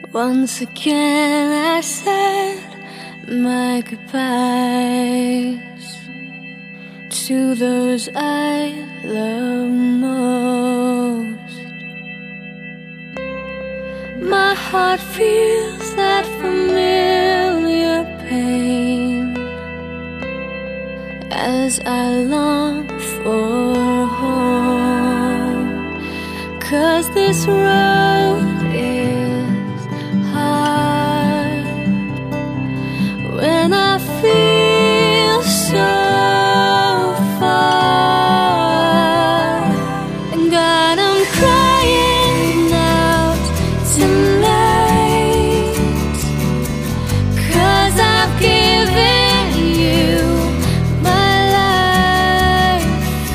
Once again I said my goodbyes to those I love most. My heart feels that familiar pain as I long for home, 'cause this road is hard when I feel so far. And God, I'm crying out tonight, 'cause I've given you my life,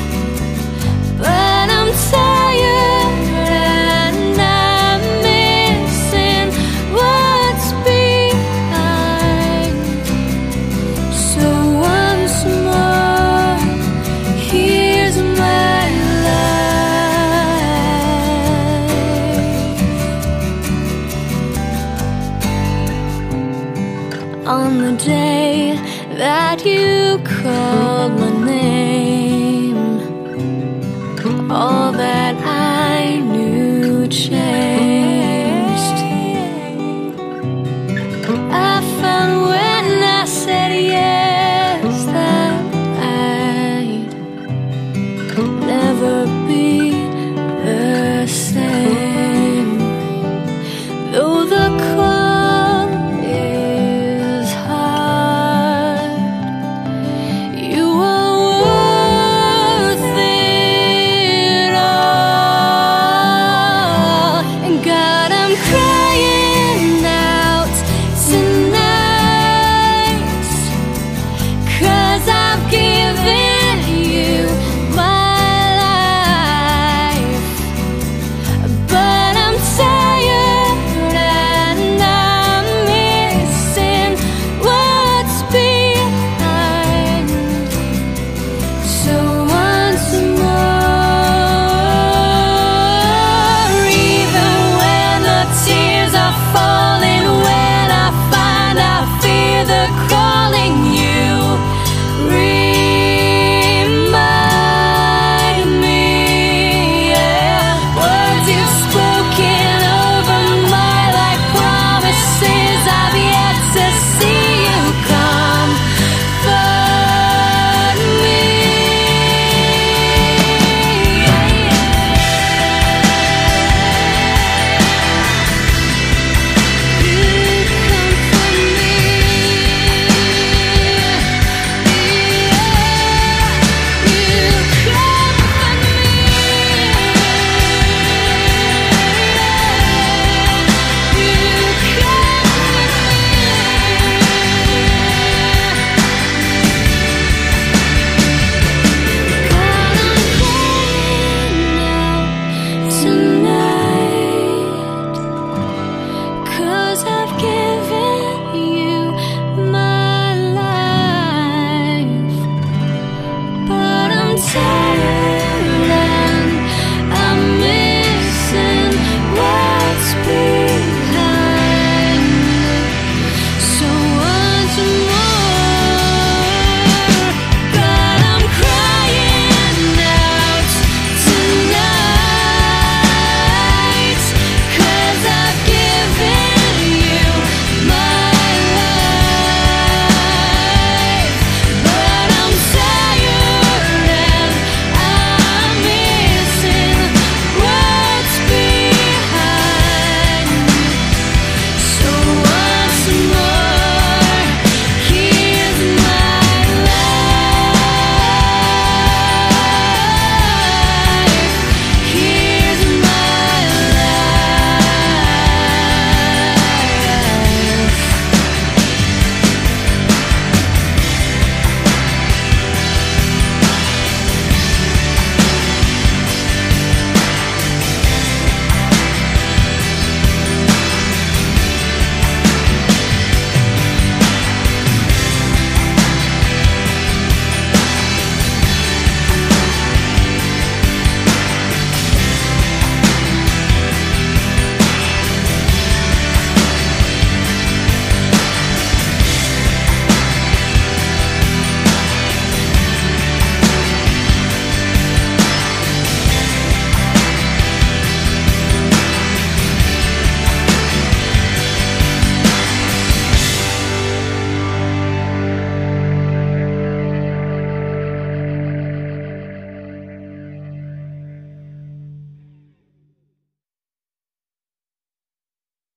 but I'm tired and I'm missing what's behind. So once more, here's my life. On the day that you called my name, all that I